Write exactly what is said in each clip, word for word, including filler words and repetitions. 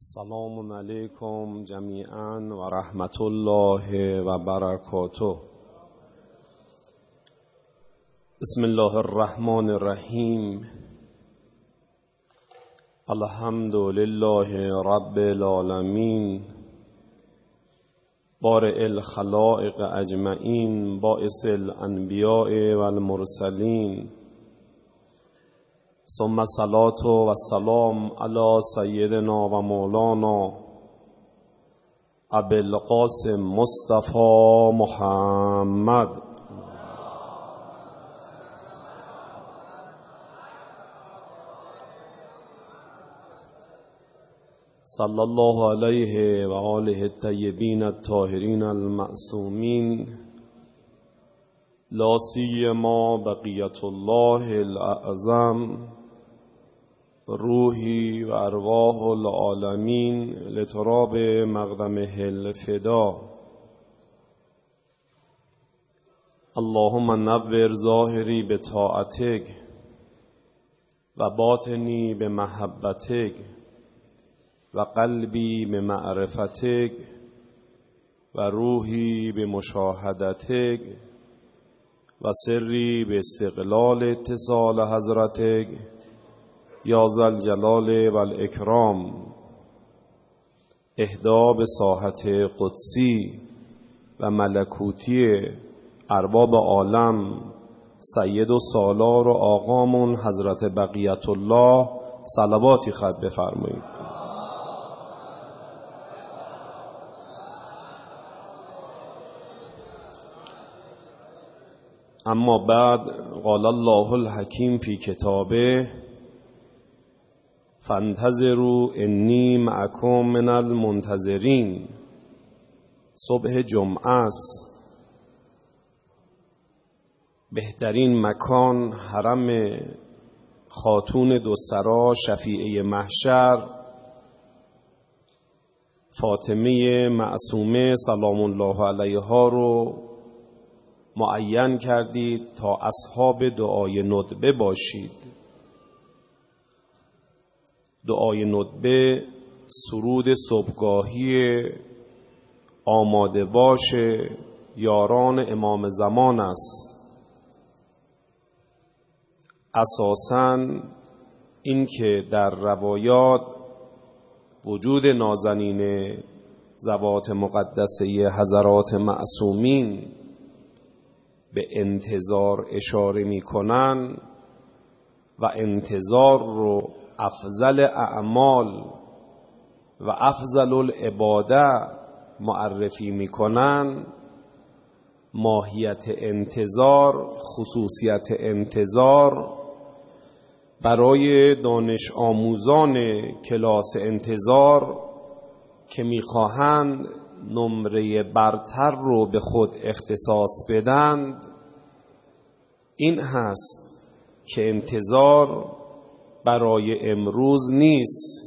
سلام علیکم جمیعا و رحمت الله و برکاته. بسم الله الرحمن الرحیم. الحمد لله رب العالمین، بارئ الخلائق اجمعین، باعث الانبیاء والمرسلین، ثم الصلاة و السلام علی سیدنا و مولانا ابی القاسم مصطفی محمد صلی الله علیه و آله الطیبین الطاهرین المعصومین، لا سیما بقیت الله الاعظم روحی و ارواح العالمین لتراب مقدمه الفدا. اللهم نور ظاهری بطاعتک و باطنی بمحبتک و قلبی بمعرفتک و روحی بمشاهدتک و سری باستقلال اتصال حضرتک یا ذا الجلال و الاکرام. اهدا به ساحت قدسی و ملکوتی ارباب عالم سید و سالار و آقامون حضرت بقیت الله صلواتی خط بفرمایید. اما بعد، قال الله الحکیم فی کتابه فانتظروا انی معکم من المنتظرین. صبح جمعه است، بهترین مکان حرم خاتون دوسرا شفیعه محشر فاطمه معصومه سلام الله علیها رو معین کردید تا اصحاب دعای ندبه باشید. دعای ندبه سرود صبحگاهی آماده باش یاران امام زمان است. اساساً این که در روایات وجود نازنین ذوات مقدسه حضرات معصومین به انتظار اشاره می کنن و انتظار رو افضل اعمال و افضل العباده معرفی می کنن، ماهیت انتظار، خصوصیت انتظار برای دانش آموزان کلاس انتظار که می خواهند نمره برتر رو به خود اختصاص بدند این هست که انتظار برای امروز نیست،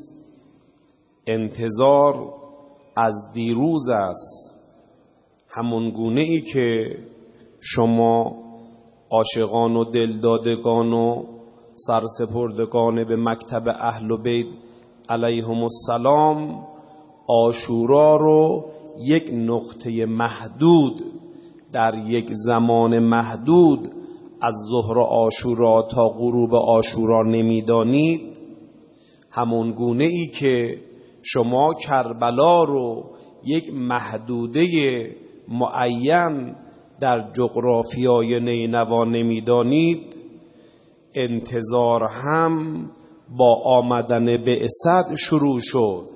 انتظار از دیروز است. همون گونه ای که شما عاشقان و دلدادگان و سرسپردگان به مکتب اهل بیت علیهم السلام عاشورا رو یک نقطه محدود در یک زمان محدود از ظهر عاشورا تا غروب عاشورا نمیدانید، همون گونه ای که شما کربلا رو یک محدوده معین در جغرافیای نینوا نمیدانید، انتظار هم با آمدن بعثت شروع شد.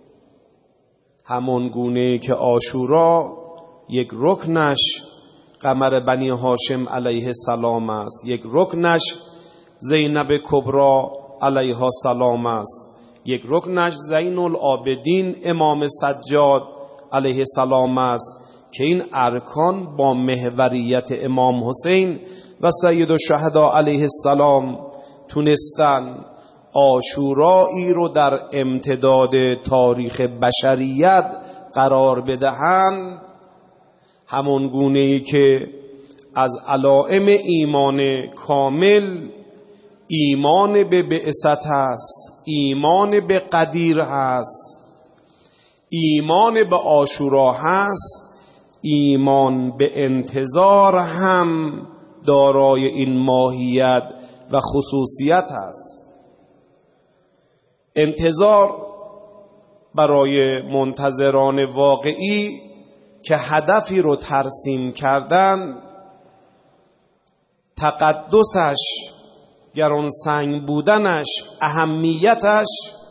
همون گونه که عاشورا یک رکنش قمر بنی هاشم علیه السلام است، یک رکنش زینب کبرا علیها السلام است، یک رکنش زین العابدین امام سجاد علیه السلام است که این ارکان با محوریت امام حسین و سید الشهدا علیه السلام تونستن عاشورایی رو در امتداد تاریخ بشریت قرار بدهند. همون گونه‌ای که از علائم ایمان کامل ایمان به بعثت هست، ایمان به قدیر هست، ایمان به عاشورا هست، ایمان به انتظار هم دارای این ماهیت و خصوصیت هست. انتظار برای منتظران واقعی که هدفی رو ترسیم کردن، تقدسش، گرانسنگ بودنش، اهمیتش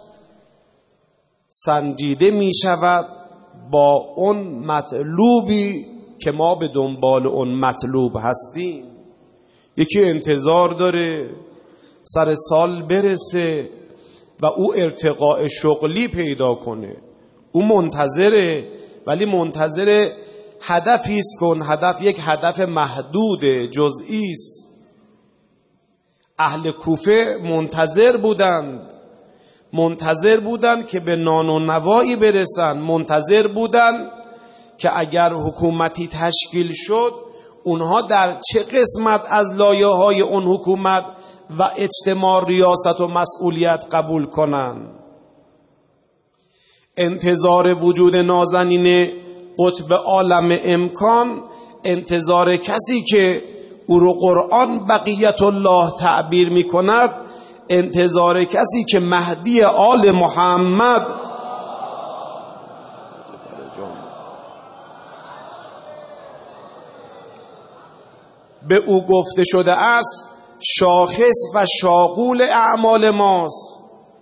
سنجیده می شود با اون مطلوبی که ما به دنبال اون مطلوب هستیم. یکی انتظار داره سر سال برسه و او ارتقاء شغلی پیدا کنه، او منتظره، ولی منتظر هدفی است که اون هدف یک هدف محدود جزئی است. اهل کوفه منتظر بودند، منتظر بودند که به نان و نوایی برسند، منتظر بودند که اگر حکومتی تشکیل شد اونها در چه قسمت از لایه‌های اون حکومت و اجتماع ریاست و مسئولیت قبول کنند. انتظار وجود نازنین قطب عالم امکان، انتظار کسی که او رو قرآن بقیت الله تعبیر می کند، انتظار کسی که مهدی آل محمد به او گفته شده است شاخص و شاغول اعمال ماست.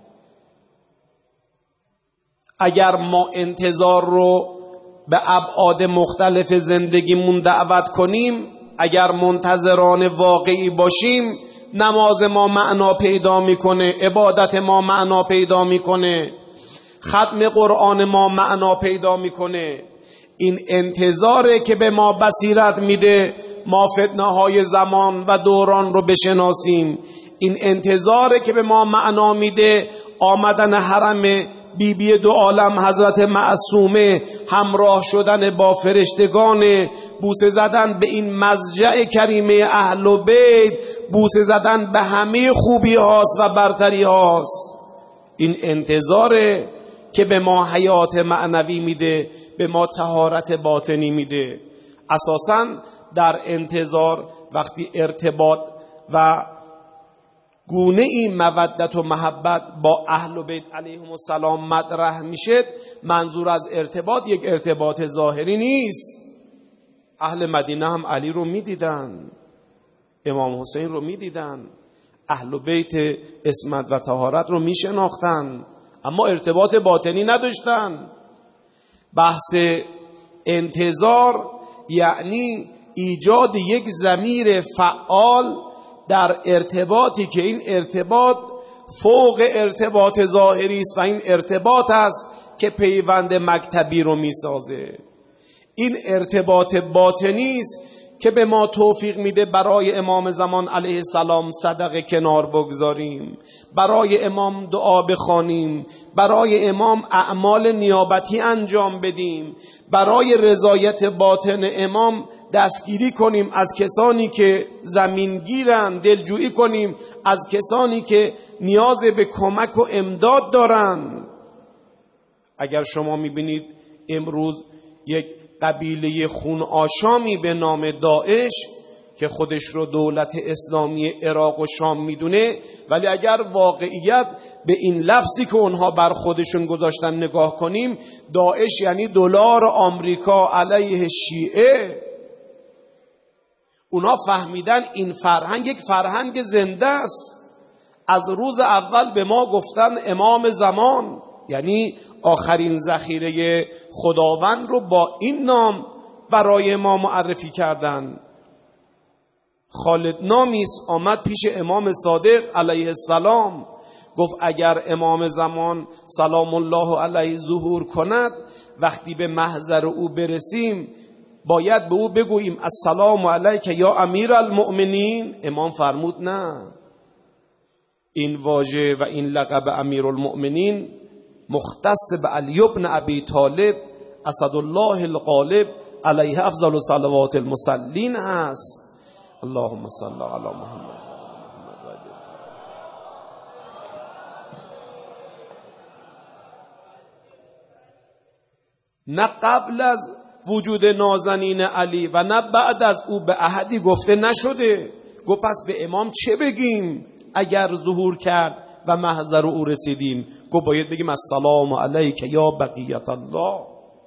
اگر ما انتظار رو به ابعاد مختلف زندگیمون دعوت کنیم، اگر منتظران واقعی باشیم، نماز ما معنا پیدا میکنه، عبادت ما معنا پیدا میکنه، ختم قرآن ما معنا پیدا میکنه. این انتظاره که به ما بصیرت میده ما فتنه های زمان و دوران رو بشناسیم. این انتظاره که به ما معنا میده آمدن حرم بی بی دو عالم حضرت معصومه، همراه شدن با فرشتگان، بوسه زدن به این مضجع کریمه اهل و بیت، بوسه زدن به همه خوبی هاست و برتری هاست. این انتظاره که به ما حیات معنوی میده، به ما طهارت باطنی میده. اساساً در انتظار وقتی ارتباط و گونه این مودت و محبت با اهل بیت علیهم السلام مطرح میشه، منظور از ارتباط یک ارتباط ظاهری نیست. اهل مدینه هم علی رو میدیدن، امام حسین رو میدیدن، اهل بیت عصمت و طهارت رو میشناختن، اما ارتباط باطنی نداشتن. بحث انتظار یعنی ایجاد یک ضمیر فعال در ارتباطی که این ارتباط فوق ارتباط ظاهری است و این ارتباط است که پیوند مکتبی رو میسازه. این ارتباط باطنی است که به ما توفیق میده برای امام زمان علیه السلام صدقه کنار بگذاریم، برای امام دعا بخوانیم، برای امام اعمال نیابتی انجام بدیم، برای رضایت باطن امام دستگیری کنیم از کسانی که زمین گیرن، دلجویی کنیم از کسانی که نیاز به کمک و امداد دارن. اگر شما میبینید امروز یک قبیله خون آشامی به نام داعش که خودش رو دولت اسلامی عراق و شام میدونه، ولی اگر واقعیت به این لفظی که اونها بر خودشون گذاشتن نگاه کنیم، داعش یعنی دلار آمریکا علیه شیعه. اونا فهمیدن این فرهنگ یک فرهنگ زنده است. از روز اول به ما گفتن امام زمان، یعنی آخرین ذخیره خداوند رو با این نام برای ما معرفی کردن. خالد نامیس آمد پیش امام صادق علیه السلام، گفت اگر امام زمان سلام الله علیه ظهور کند، وقتی به محضر او برسیم باید به او بگوییم السلام علیک یا امیر المؤمنین. امام فرمود نه، این واژه و این لقب امیر المؤمنین مختص به علی بن ابی طالب اسد الله الغالب علیه افضل صلوات المصلین هست. اللهم صل علی محمد. نه قبل از وجود نازنین علی و نه بعد از او به احدی گفته نشده. گفت پس به امام چه بگیم اگر ظهور کرد و محضر او رسیدیم؟ گفت باید بگیم السلام علیک یا بقیت الله.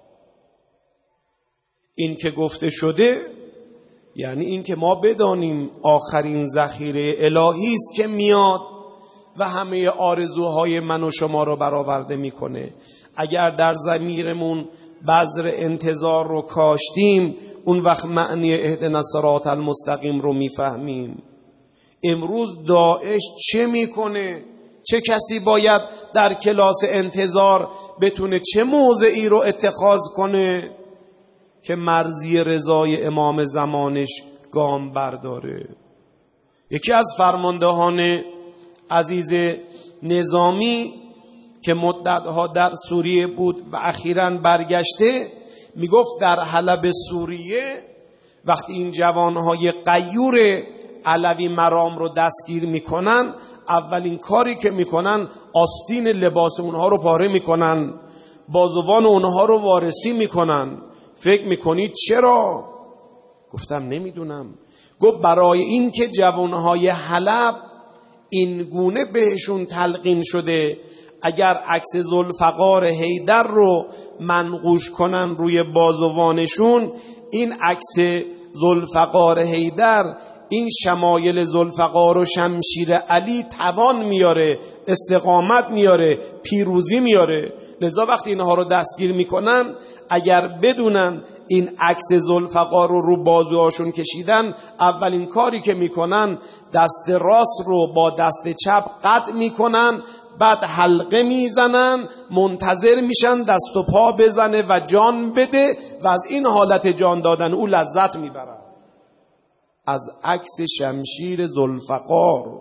این که گفته شده یعنی این که ما بدانیم آخرین ذخیره الهی است که میاد و همه آرزوهای من و شما رو برآورده میکنه. اگر در ضمیرمون بذر انتظار رو کاشتیم، اون وقت معنی اهدنا الصراط المستقیم رو میفهمیم. امروز داعش چه میکنه؟ چه کسی باید در کلاس انتظار بتونه چه موضعی رو اتخاذ کنه که مرضی رضای امام زمانش گام برداره؟ یکی از فرماندهان عزیز نظامی که مدتها در سوریه بود و اخیراً برگشته، میگفت در حلب سوریه وقتی این جوانهای غیور علوی مرام رو دستگیر میکنن، اولین کاری که میکنن آستین لباس اونها رو پاره میکنن، بازوان اونها رو وارسی میکنن. فکر میکنید چرا؟ گفتم نمیدونم. گفت برای این که جوانهای حلب این گونه بهشون تلقین شده اگر عکس ذوالفقار حیدر رو منقوش کنن روی بازوانشون، این عکس ذوالفقار حیدر، این شمایل ذوالفقار و شمشیر علی توان میاره، استقامت میاره، پیروزی میاره. لذا وقتی اینها رو دستگیر میکنن، اگر بدونن این عکس ذوالفقار رو رو بازوهاشون کشیدن، اولین کاری که میکنن دست راست رو با دست چپ قطع میکنن، بعد حلقه میزنن، منتظر میشن دست و پا بزنه و جان بده و از این حالت جان دادن او لذت میبرن. از عکس شمشیر ذوالفقار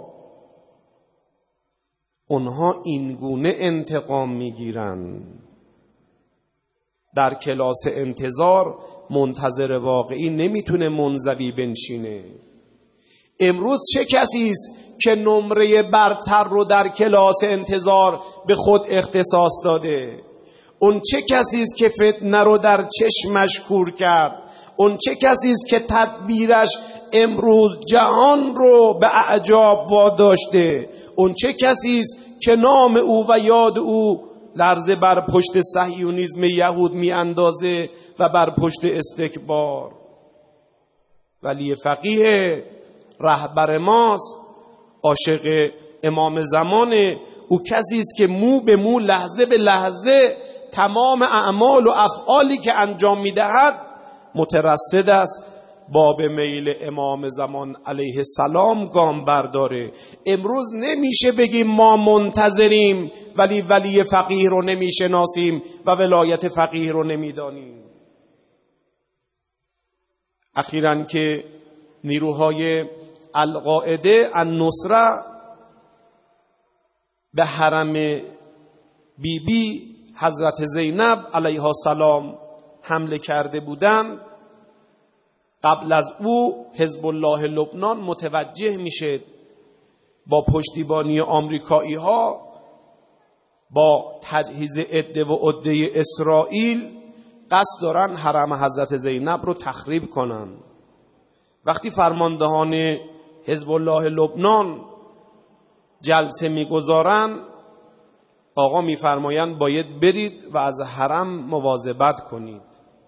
اونها اینگونه انتقام میگیرن. در کلاس انتظار منتظر واقعی نمیتونه منزوی بنشینه. امروز چه کسی است که نمره برتر رو در کلاس انتظار به خود اختصاص داده؟ اون چه کسی است که فتنه رو در چشمش کور کرد؟ اون چه کسی است که تدبیرش امروز جهان رو به اعجاب واداشته؟ اون چه کسی است که نام او و یاد او لرزه بر پشت صهیونیسم یهود می اندازه و بر پشت استکبار؟ ولی فقیه رهبر ماست، عاشق امام زمانه. او کسی است که مو به مو، لحظه به لحظه تمام اعمال و افعالی که انجام میدهد مترصد است باب میل امام زمان علیه السلام گام برداره. امروز نمیشه بگیم ما منتظریم ولی ولی فقیه رو نمیشناسیم و ولایت فقیه رو نمیدانیم. اخیراً که نیروهای القاعده النصره به حرم بی بی حضرت زینب علیها السلام حمله کرده بودند، قبل از او حزب الله لبنان متوجه میشه با پشتیبانی آمریکایی ها، با تجهیز عده و عده اسرائیل قصد دارن حرم حضرت زینب رو تخریب کنن. وقتی فرماندهان حزب الله لبنان جلسه میگذارن، آقا میفرمایند باید برید و از حرم مواظبت کنید.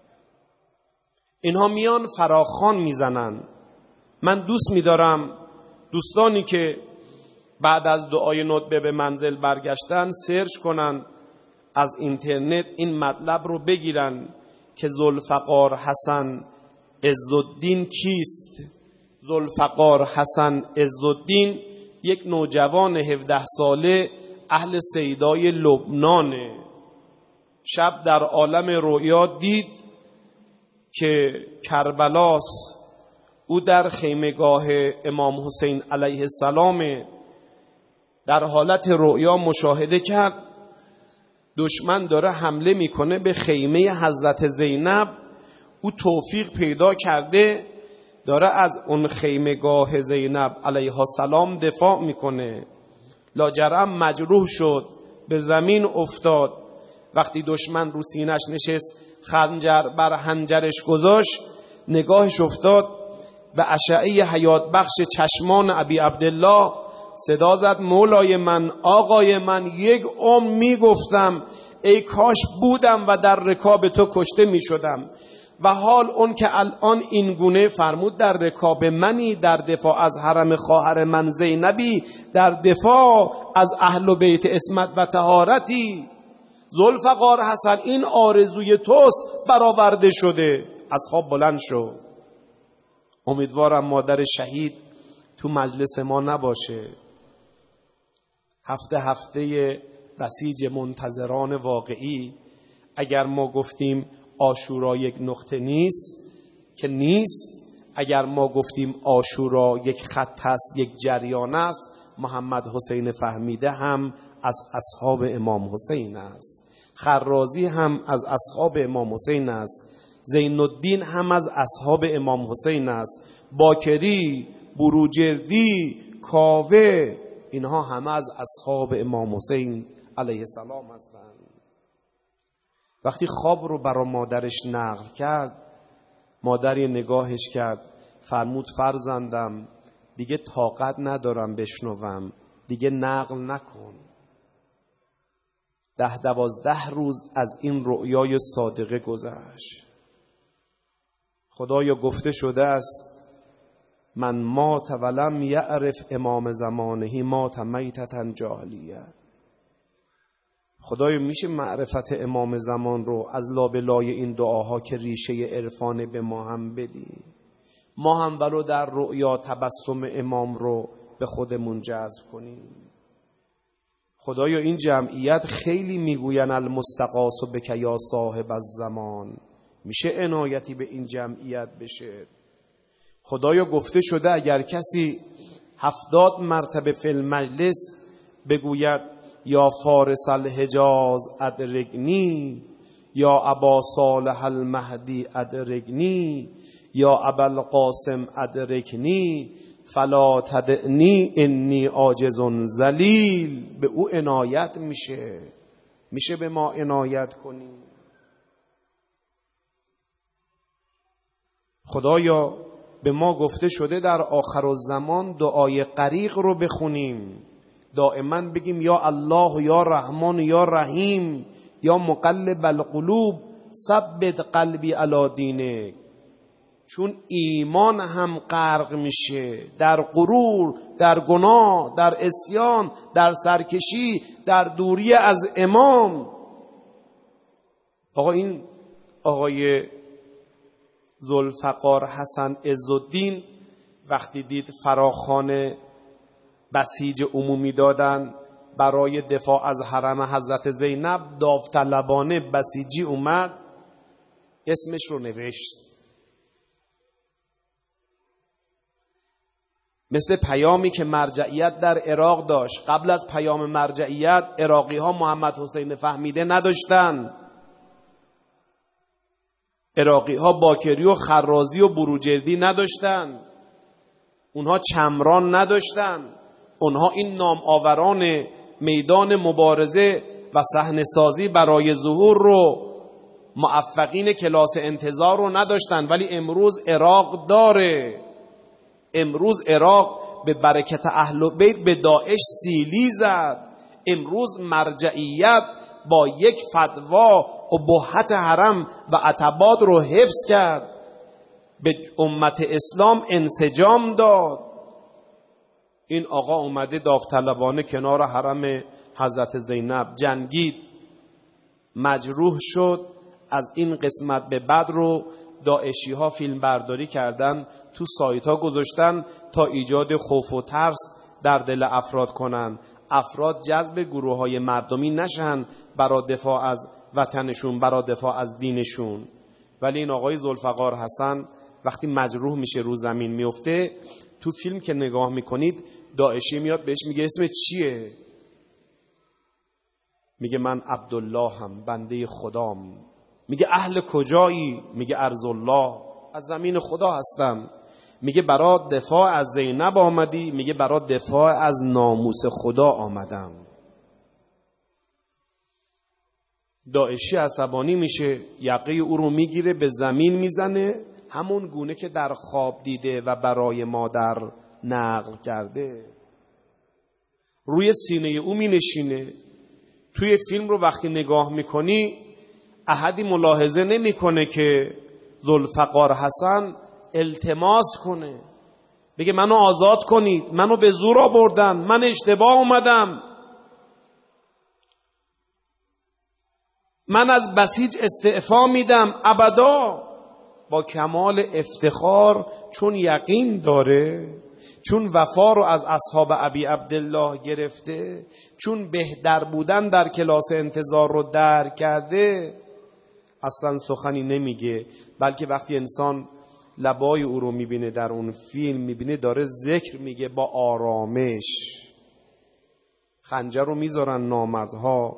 اینها میان فراخوان میزنن. من دوست میدارم دوستانی که بعد از دعای ندبه به منزل برگشتن سرچ کنن از اینترنت، این مطلب رو بگیرن که ذوالفقار حسن عزالدین کیست. ذوالفقار حسن عزالدین یک نوجوان هفده ساله اهل سیدای لبنانه. شب در عالم رؤیا دید که کربلاست. او در خیمگاه امام حسین علیه السلام در حالت رؤیا مشاهده کرد دشمن داره حمله میکنه به خیمه حضرت زینب. او توفیق پیدا کرده داره از اون خیمگاه زینب علیها السلام دفاع میکنه. لاجرم مجروح شد، به زمین افتاد. وقتی دشمن رو سینش نشست خنجر بر حنجرش گذاشت، نگاهش افتاد به اشعه حیات بخش چشمان ابی عبدالله، صدا زد مولای من، آقای من، یک عمر میگفتم ای کاش بودم و در رکاب تو کشته میشدم و حال اون که الان این گونه فرمود در رکاب منی، در دفاع از حرم خواهر من زینبی، در دفاع از اهل بیت عصمت و طهارتی. ذوالفقار حسن این آرزوی توست برآورده شده. از خواب بلند شو. امیدوارم مادر شهید تو مجلس ما نباشه. هفته هفته بسیج منتظران واقعی. اگر ما گفتیم عاشورا یک نقطه نیست که نیست، اگر ما گفتیم عاشورا یک خط است، یک جریان است، محمد حسین فهمیده هم از اصحاب امام حسین است، خرازی هم از اصحاب امام حسین است، زین الدین هم از اصحاب امام حسین است، باکری، بروجردی، کاوه، اینها همه از اصحاب امام حسین علیه السلام هستند. وقتی خواب رو برای مادرش نقل کرد، مادری نگاهش کرد، فرمود فرزندم دیگه طاقت ندارم بشنوم، دیگه نقل نکن. ده دوازده روز از این رؤیای صادقه گذشت. خدایا گفته شده است من مات ولم یعرف امام زمانه مات میتة جاهلیه. خدایا میشه معرفت امام زمان رو از لابلای این دعاها که ریشه عرفانه به ما هم بدی، ما هم ولو در رؤیا تبسم امام رو به خودمون جذب کنیم. خدایا این جمعیت خیلی میگوین المستغاث بک یا صاحب الزمان، میشه عنایتی به این جمعیت بشه. خدایا گفته شده اگر کسی هفتاد مرتبه فی المجلس بگوید یا فارس الحجاز ادرگنی، یا ابا صالح المهدی ادرگنی، یا ابا القاسم ادرکنی، فلا تدعنی انی عاجز ذلیل. به او عنایت میشه. میشه به ما عنایت کنی. خدایا به ما گفته شده در آخر الزمان دعای غریق رو بخونیم، دائما بگیم یا الله یا رحمان یا رحیم یا مقلب القلوب ثبت قلبی علی دینک. چون ایمان هم غرق میشه در غرور، در گناه، در عصیان، در سرکشی، در دوری از امام. آقا این آقای ذوالفقار حسن عزالدین وقتی دید فراخوان بسیج عمومی دادن برای دفاع از حرم حضرت زینب، داوطلبانه بسیجی اومد اسمش رو نوشت. مثل پیامی که مرجعیت در عراق داشت. قبل از پیام مرجعیت عراقی ها محمد حسین فهمیده نداشتن. عراقی ها باکری و خرازی و بروجردی نداشتن. اونها چمران نداشتن. اونها این نام آوران میدان مبارزه و صحنه سازی برای ظهور رو، موفقین کلاس انتظار رو نداشتن. ولی امروز عراق داره. امروز عراق به برکت اهل بیت به داعش سیلی زد. امروز مرجعیت با یک فتوا اباحت حرم و عتبات رو حفظ کرد، به امت اسلام انسجام داد. این آقا اومده داوطلبانه کنار حرم حضرت زینب جنگید، مجروح شد. از این قسمت به بعد رو داعشی ها فیلم برداری کردن، تو سایت ها گذاشتن تا ایجاد خوف و ترس در دل افراد کنن، افراد جذب گروه های مردمی نشن برای دفاع از وطنشون، برای دفاع از دینشون. ولی این آقای ذوالفقار حسن وقتی مجروح میشه رو زمین میفته، تو فیلم که نگاه میکنید داعشی میاد بهش میگه اسم چیه؟ میگه من عبدالله هم، بنده خدام. میگه اهل کجایی؟ میگه ارض الله، از زمین خدا هستم. میگه برای دفاع از زینب آمدی؟ میگه برای دفاع از ناموس خدا آمدم. داعشی عصبانی میشه، یقه او رو میگیره به زمین میزنه، همون گونه که در خواب دیده و برای مادر نقل کرده. روی سینه او می نشینه. توی فیلم رو وقتی نگاه میکنی احدی ملاحظه نمیکنه که ذوالفقار حسن التماس کنه بگه منو آزاد کنید، منو به زور آوردن، من اشتباه اومدم، من از بسیج استعفا میدم. ابدا. با کمال افتخار، چون یقین داره، چون وفا رو از اصحاب ابی عبدالله گرفته، چون بهتر بودن در کلاس انتظار رو درک کرده، اصلا سخنی نمیگه. بلکه وقتی انسان لبای او رو میبینه در اون فیلم، میبینه داره ذکر میگه با آرامش. خنجر رو میذارن نامردها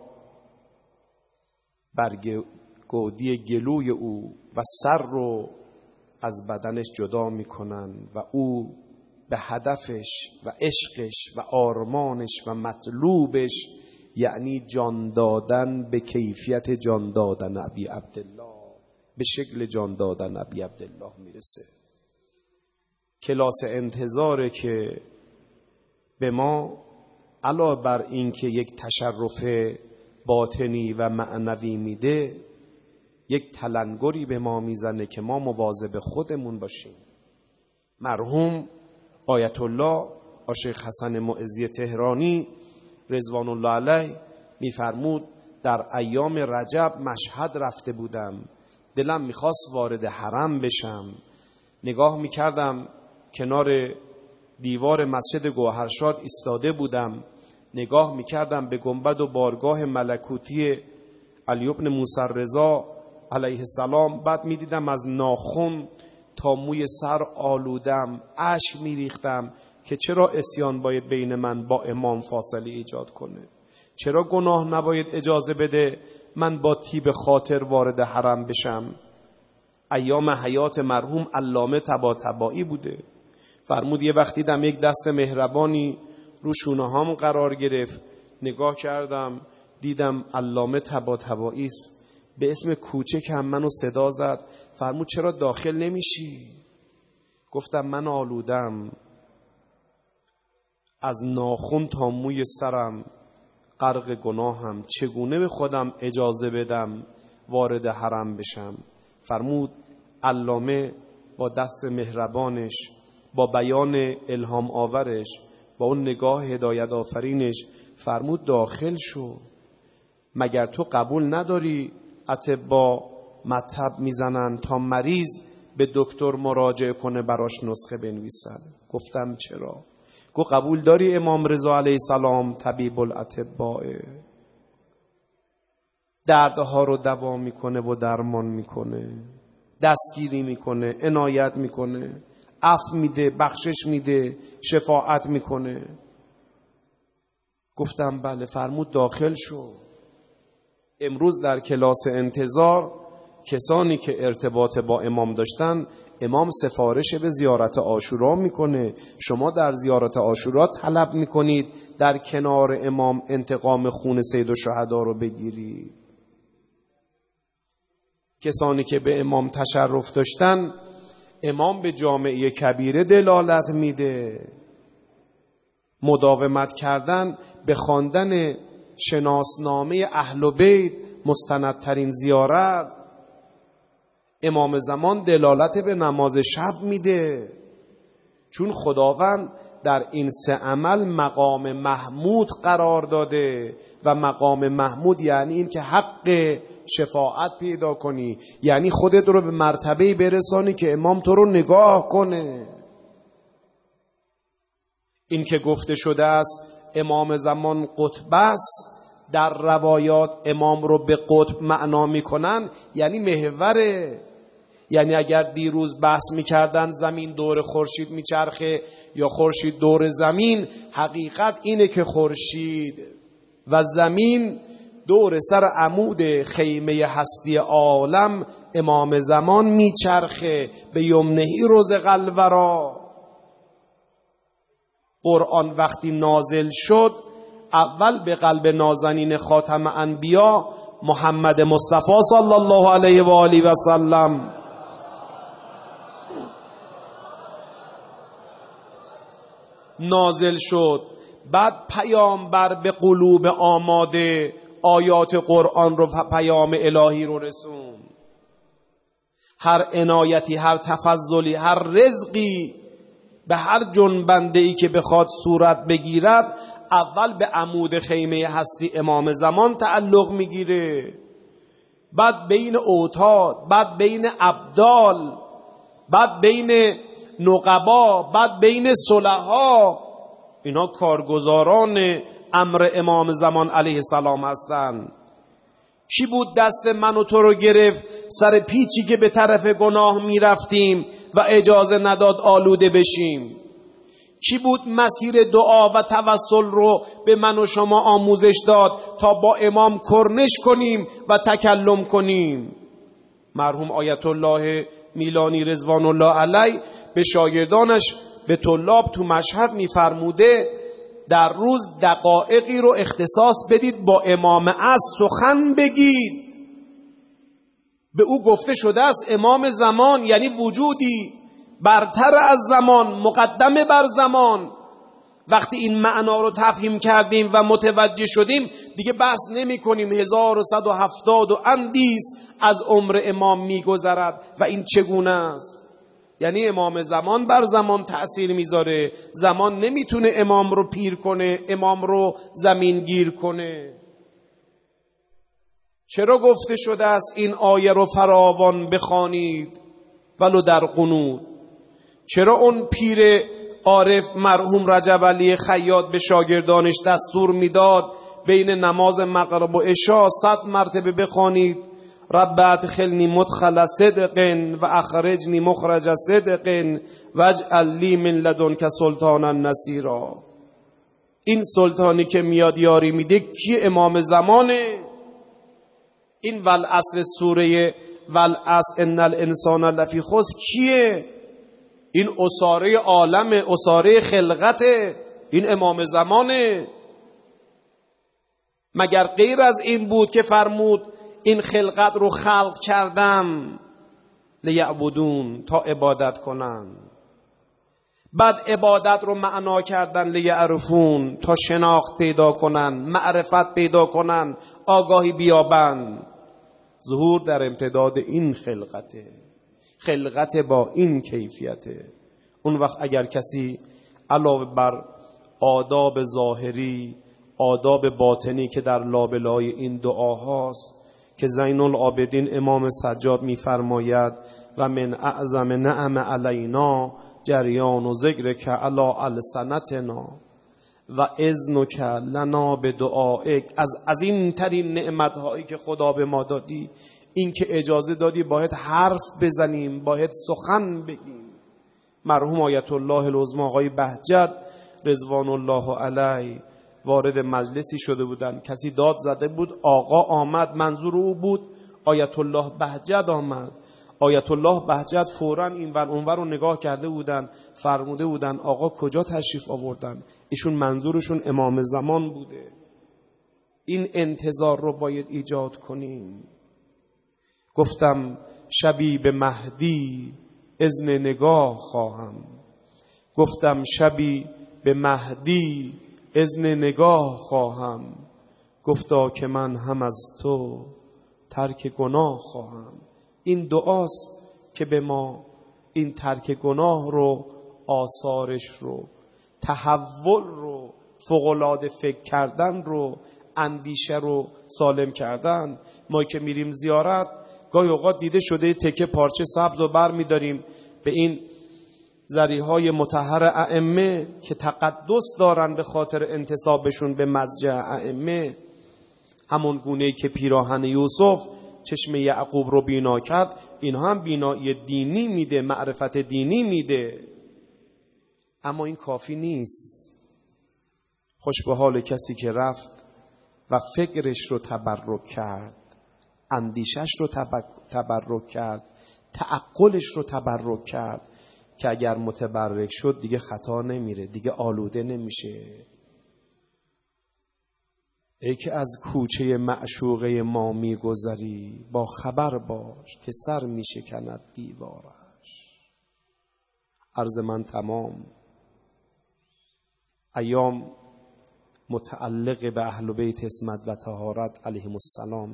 بر گودی گلوی او و سر رو از بدنش جدا میکنن و او به هدفش و عشقش و آرمانش و مطلوبش، یعنی جان دادن به کیفیت جان دادن ابی عبدالله، به شکل جان دادن ابی عبدالله میرسه. کلاس انتظاره که به ما علاوه بر این که یک تشرف باطنی و معنوی میده، یک تلنگری به ما میزنه که ما مواظب خودمون باشیم. مرحوم آیت الله شیخ حسن معزی تهرانی رضوان الله علیه میفرمود در ایام رجب مشهد رفته بودم، دلم میخواست وارد حرم بشم، نگاه میکردم کنار دیوار مسجد گوهرشاد ایستاده بودم، نگاه میکردم به گنبد و بارگاه ملکوتی علی بن موسی رضا علیه السلام، بعد میدیدم از ناخن تا موی سر آلودم، اشک میریختم که چرا عصیان باید بین من با امام فاصله ایجاد کنه، چرا گناه نباید اجازه بده من با طیب خاطر وارد حرم بشم. ایام حیات مرحوم علامه طباطبایی بوده. فرمود یه وقتی دیدم یک دست مهربانی رو شونه هام قرار گرفت، نگاه کردم دیدم علامه طباطبایی است، به اسم کوچکم منو صدا زد، فرمود چرا داخل نمیشی؟ گفتم من آلودم، از ناخن تا موی سرم غرق گناهم، چگونه به خودم اجازه بدم وارد حرم بشم؟ فرمود علامه با دست مهربانش، با بیان الهام آورش، با اون نگاه هدایت آفرینش فرمود داخل شو. مگر تو قبول نداری اطباء مطب میزنن تا مریض به دکتر مراجعه کنه براش نسخه بنویسن؟ گفتم چرا؟ گفت قبول داری امام رضا علیه السلام طبیب الاطباء، دردها رو دوا میکنه و درمان میکنه، دستگیری میکنه، عنایت میکنه، عفو میده، بخشش میده، شفاعت میکنه. گفتم بله. فرمود داخل شو. امروز در کلاس انتظار کسانی که ارتباط با امام داشتن، امام سفارش به زیارت عاشورا میکنه، شما در زیارت عاشورا طلب میکنید در کنار امام انتقام خون سید الشهدا رو بگیرید. کسانی که به امام تشرف داشتن، امام به جامعه کبیره دلالت میده. مداومت کردن به خواندن شناسنامه اهل بیت، مستندترین زیارت. امام زمان دلالت به نماز شب میده، چون خداوند در این سه عمل مقام محمود قرار داده و مقام محمود یعنی این که حق شفاعت پیدا کنی، یعنی خودت رو به مرتبه‌ای برسانی که امام تو رو نگاه کنه. این که گفته شده است امام زمان قطب است، در روایات امام رو به قطب معنا میکنن یعنی محوره. یعنی اگر دیروز بحث میکردن زمین دور خورشید میچرخه یا خورشید دور زمین، حقیقت اینه که خورشید و زمین دور سر عمود خیمه هستی عالم امام زمان میچرخه، به یمنهی رزق الورا. قرآن وقتی نازل شد اول به قلب نازنین خاتم انبیا محمد مصطفی صلی الله علیه و آله و سلم نازل شد. بعد پیامبر به قلوب آماده آیات قرآن رو، پیام الهی رو رسون. هر عنایتی، هر تفضلی، هر رزقی به هر جنبنده ای که بخواد صورت بگیرد، اول به عمود خیمه هستی امام زمان تعلق میگیره، بعد بین اوتاد، بعد بین ابدال، بعد بین نقبا، بعد بین صلحا. اینا کارگزاران امر امام زمان علیه السلام هستند. کی بود دست من و تو رو گرفت سر پیچی که به طرف گناه میرفتیم و اجازه نداد آلوده بشیم؟ کی بود مسیر دعا و توسل رو به من و شما آموزش داد تا با امام کرنش کنیم و تکلم کنیم؟ مرحوم آیت الله میلانی رضوان الله علیه به شاگردانش، به طلاب تو مشهد میفرموده در روز دقایقی رو اختصاص بدید با امام عصر سخن بگید. به او گفته شده است امام زمان یعنی وجودی برتر از زمان، مقدم بر زمان. وقتی این معنا رو تفهیم کردیم و متوجه شدیم، دیگه بحث نمی کنیم هزار و صد و هفتاد و اندیس از عمر امام میگذرد و این چگونه است. یعنی امام زمان بر زمان تأثیر میذاره. زمان نمیتونه امام رو پیر کنه، امام رو زمین گیر کنه. چرا گفته شده است این آیه رو فراوان بخوانید ولو در قنوت؟ چرا اون پیر عارف مرحوم رجب علی خیاط به شاگردانش دستور میداد بین نماز مغرب و عشاء صد مرتبه بخوانید رب ادخلنی مدخل صدق و اخرجنی مخرج صدق واجعل لی من لدنک سلطانا نصیرا؟ این سلطانی که میاد یاری میده کی؟ امام زمانه. این والعصر سوره والعصر ان الانسان لفی خسر کیه؟ این اساره عالم، اساره خلقته. این امام زمانه. مگر غیر از این بود که فرمود این خلقت رو خلق کردم لیعبدون، تا عبادت کنن. بعد عبادت رو معنا کردن لیعرفون، تا شناخت پیدا کنن، معرفت پیدا کنن، آگاهی بیابن. ظهور در امتداد این خلقته، خلقت با این کیفیته. اون وقت اگر کسی علاوه بر آداب ظاهری، آداب باطنی که در لابلای این دعاهاست که زین العابدین امام سجاد میفرماید و من اعظم نعم علینا جریان و ذکرک علی السنتنا و اذنک لنا بدعائک، از از این ترین نعمتهایی که خدا به ما دادی این که اجازه دادی باید حرف بزنیم، باید سخن بگیم. مرحوم آیت الله العظمی آقای بهجت رضوان الله علیه وارد مجلسی شده بودن، کسی داد زده بود، آقا آمد، منظور او بود آیت الله بهجت آمد. آیت الله بهجت فوراً این ور اونور رو نگاه کرده بودن، فرموده بودن آقا کجا تشریف آوردن؟ ایشون منظورشون امام زمان بوده. این انتظار رو باید ایجاد کنیم. گفتم شبی به مهدی اذن نگاه خواهم، گفتم شبی به مهدی اذن نگاه خواهم، گفتا که من هم از تو ترک گناه خواهم. این دعاست که به ما این ترک گناه رو، آثارش رو، تحول رو، فوق‌العاده فکر کردن رو، اندیشه رو سالم کردن. ما که میریم زیارت گاهی اوقات دیده شده تکه پارچه سبز رو بر میداریم به این ذریهای مطهر ائمه که تقدس دارن به خاطر انتسابشون به مضجع ائمه، همون گونه‌ای که پیراهن یوسف چشم یعقوب رو بینا کرد، این هم بینایی دینی میده، معرفت دینی میده. اما این کافی نیست. خوش به حال کسی که رفت و فکرش رو تبرک کرد، اندیشش رو تبرک کرد، تعقلش رو تبرک کرد، که اگر متبرک شد دیگه خطا نمیره، دیگه آلوده نمیشه. ای که از کوچه معشوقه ما میگذری، با خبر باش که سر میشکند دیوارش. عرض من تمام. ایام متعلق به اهل بیت عصمت و طهارت علیهم السلام.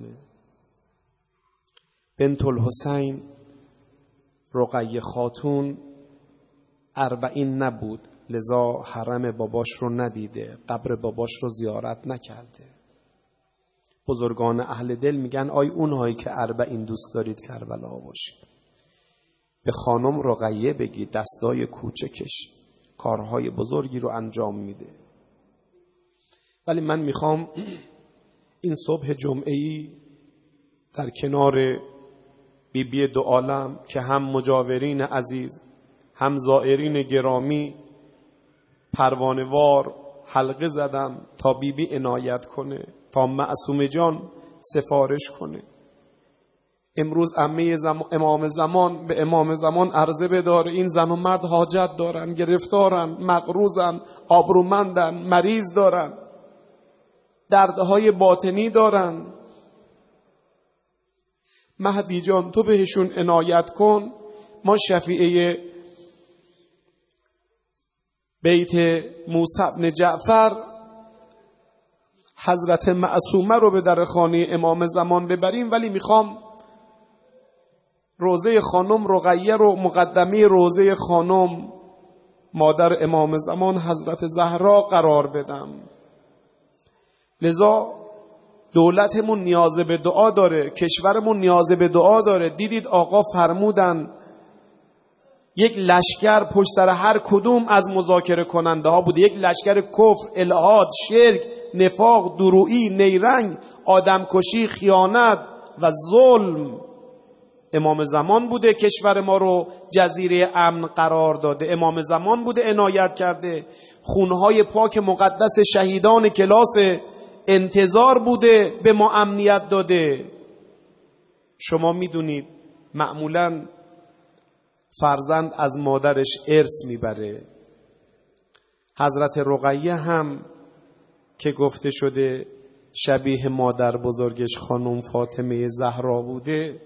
بنت الحسین رقیه خاتون اربعین نبود، لذا حرم باباش رو ندیده، قبر باباش رو زیارت نکرده. بزرگان اهل دل میگن آی اونهایی که اربعین دوست دارید کربلا باشید، به خانم رقیه بگید دستای کوچکش کارهای بزرگی رو انجام میده. ولی من میخوام این صبح جمعه‌ای در کنار بی بی دو عالم که هم مجاورین عزیز هم زائرین گرامی پروانه‌وار حلقه زدم تا بی بی عنایت کنه، تا معصوم جان سفارش کنه. امروز عمه زم... امام زمان به امام زمان عرضه بداره این زن و مرد حاجت دارن، گرفتارن، مقروضن، آبرومندن، مریض دارن، دردهای باطنی دارن. مهدی جان تو بهشون عنایت کن. ما شفیعه بیت موسی بن جعفر حضرت معصومه رو به در خانه امام زمان ببریم، ولی میخوام روضه خانم رقیه رو مقدمه روضه خانم مادر امام زمان حضرت زهرا قرار بدم. لذا دولتمون نیاز به دعا داره، کشورمون نیاز به دعا داره. دیدید آقا فرمودن یک لشکر پشت سر هر کدوم از مذاکره کننده ها بوده، یک لشکر کفر، الحاد، شرک، نفاق، درویی، نیرنگ، آدمکشی، خیانت و ظلم. امام زمان بوده کشور ما رو جزیره امن قرار داده، امام زمان بوده عنایت کرده، خونهای پاک مقدس شهیدان کلاس انتظار بوده به ما امنیت داده. شما میدونید معمولاً فرزند از مادرش ارث میبره. حضرت رقیه هم که گفته شده شبیه مادر بزرگش خانم فاطمه زهرا بوده،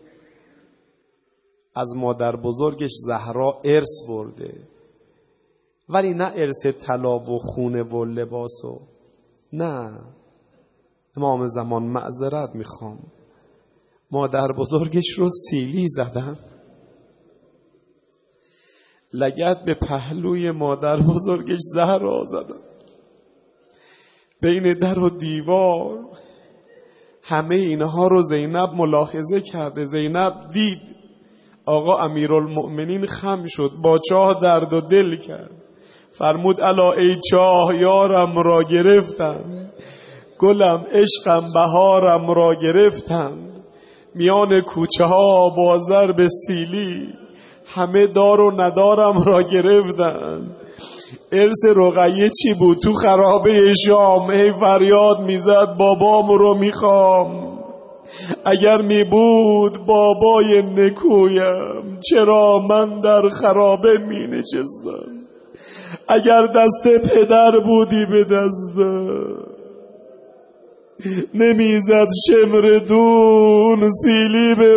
از مادر بزرگش زهرا ارث برده، ولی نه ارث طلا و خونه و لباس و نه. امام زمان معذرت میخوام، مادر بزرگش رو سیلی زدن، لگد به پهلوی مادر بزرگش زهرا زدن، بین در و دیوار. همه اینها رو زینب ملاحظه کرده. زینب دید آقا امیرالمؤمنین خم شد، با چاه درد و دل کرد. فرمود الا ای چاه یارم را گرفتم، گلم عشقم بهارم را گرفتم، میان کوچه ها با ضرب سیلی همه دار و ندارم را گرفتن. ارث رقیه چی بود؟ تو خرابه شام ای فریاد میزد بابام رو میخوام. اگر می بود بابای نکویم چرا من در خرابه می نشستم؟ اگر دست پدر بودی به دستم نمیزد شمر دون سیلی به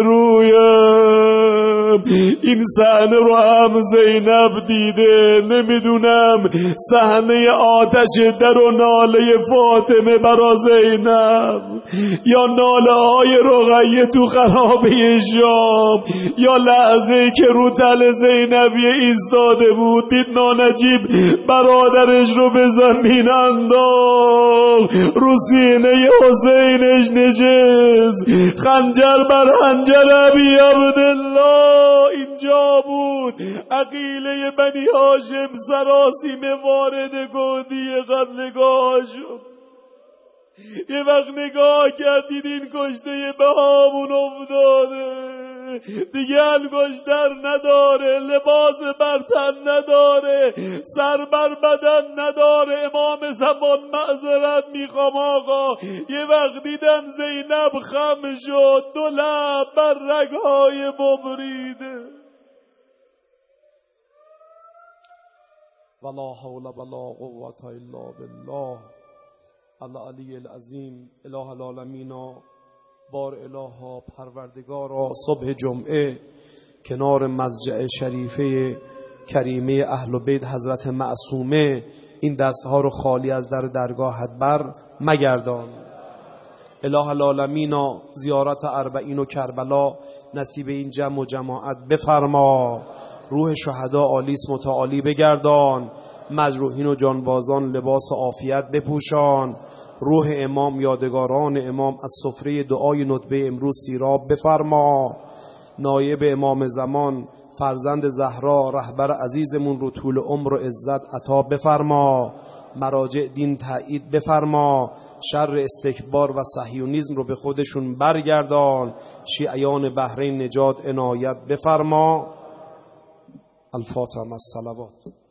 رویم. این صحنه رو هم زینب دیده. نمیدونم صحنه آتش در و ناله فاطمه برا زینب یا ناله های رقیه تو خرابه شام یا لحظه که رو تل زینبیه ایستاده بود دید نانجیب برادرش رو به زمین انداخت، رو سینه حسینش نشست، خنجر بر خنجر ابی عبدالله. اینجا بود عقیله بنی هاشم سراسیم وارد گودی قتلگاه شد. یه وقت نگاه کردید این کشته به همون افتاده، دیگه انگشتر نداره، لباس بر تن نداره، سر بر بدن نداره. امام زمان معذرت میخوام آقا. یه وقت دیدن زینب خم شد، دو لب بر رگهای ببریده. ولا حول ولا قوة الا بالله. العلی العظیم. اله العالمین، بار الها پروردگارا، صبح جمعه کنار مضجع شریفه کریمه اهل بیت حضرت معصومه این دستها رو خالی از در درگاهت بر مگردان. اله العالمین، زیارت اربعین و کربلا نصیب این جمع و جماعت بفرما. روح شهدا آلیس متعالی بگردان. مجروحین و جانبازان لباس عافیت بپوشان. روح امام، یادگاران امام از سفره دعای ندبه امروز سیراب بفرما. نایب امام زمان فرزند زهرا رهبر عزیزمون رو طول عمر و عزت عطا بفرما. مراجع دین تایید بفرما. شر استکبار و صهیونیسم رو به خودشون برگردان. شیعیان بحرین نجات عنایت بفرما. الفاتحه مع الصلوات.